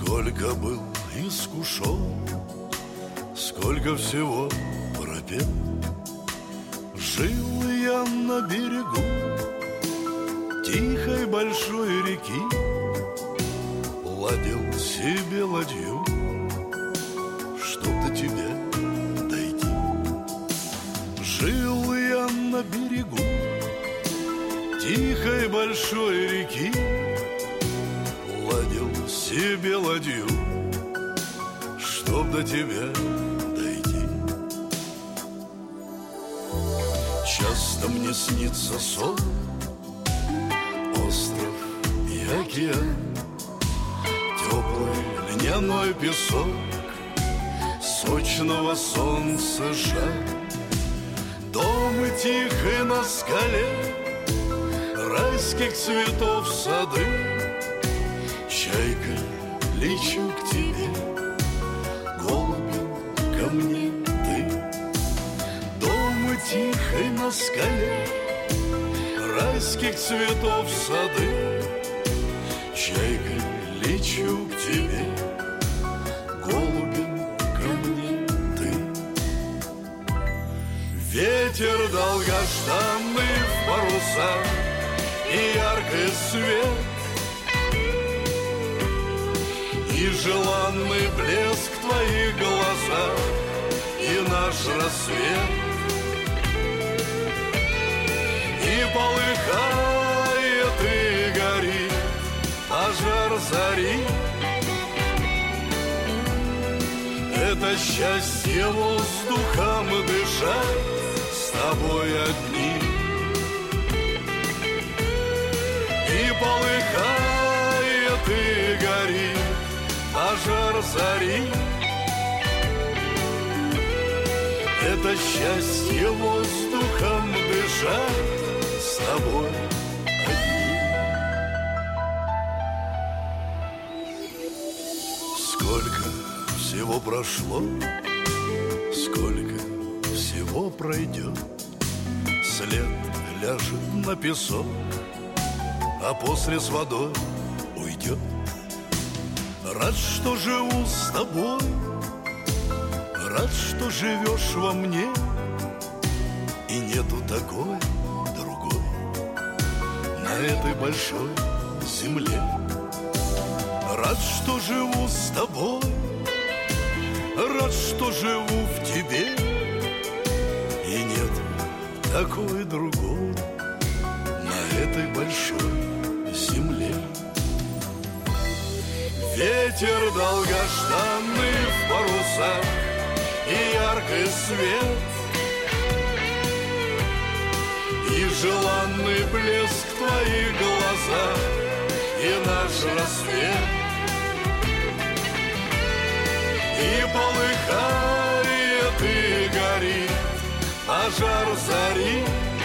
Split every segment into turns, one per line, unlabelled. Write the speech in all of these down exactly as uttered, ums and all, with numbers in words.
Сколько был искушен, сколько всего пропел. Жил я на берегу тихой большой реки, ладил себе ладью, чтоб до тебя дойти. Жил я на берегу тихой большой реки, ладил себе ладью, чтоб до тебя дойти. Часто мне снится сон, остров и океан, теплый льняной песок, сочного солнца жар, дома тихой на скале, райских цветов сады. Чайка, лечу к тебе, голубь, ко мне ты. Дома тихой на скале, райских цветов сады. Чайка, лечу к тебе, голубь, ко мне ты. Ветер долгожданный в парусах и яркий свет, и желанный блеск твоих глазах, и наш рассвет. И полыхает и горит пожар зари. Это счастье воздухом дышать с тобой одни. И полыхает и горит пожар зари. Это счастье воздухом дышать с тобой одни. Сколько всего прошло, сколько всего пройдет, след ляжет на песок, а после с водой уйдет. Рад, что живу с тобой, рад, что живешь во мне, и нету такой другой на этой большой земле. Рад, что живу с тобой, рад, что живу в тебе, и нету такой другой на этой большой земле. Ветер долгожданный в парусах и яркий свет, и желанный блеск твоих глазах, и наш рассвет. И полыхает и горит пожар зари.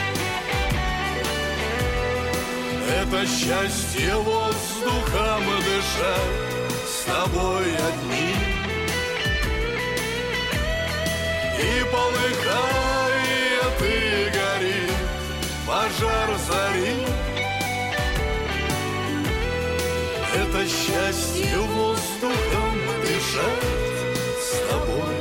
Это счастье воздухом дышать с тобой одни. И полыхает и горит пожар зари. Это счастье воздухом дышать с тобой.